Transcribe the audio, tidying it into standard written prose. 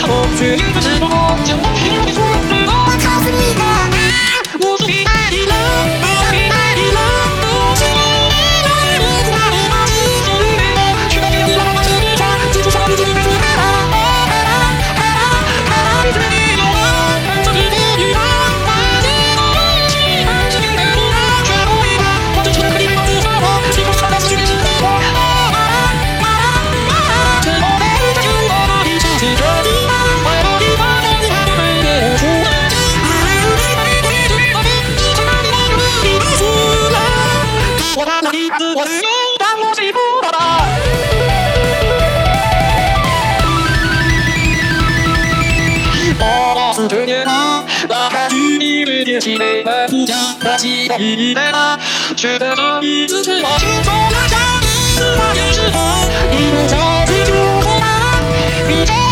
我却一个是多将我拼命说的我告诉你的我说你爱你了我你爱你了我是你的我爱你了所以我去到别的浪漫的地方记住上帝的名字我是勇敢，我是不怕的。我是这年啊，打开距离没电器内满不讲的期待已来了，却在这一次是我心中的伤，是那有时候你不着急就回答，你。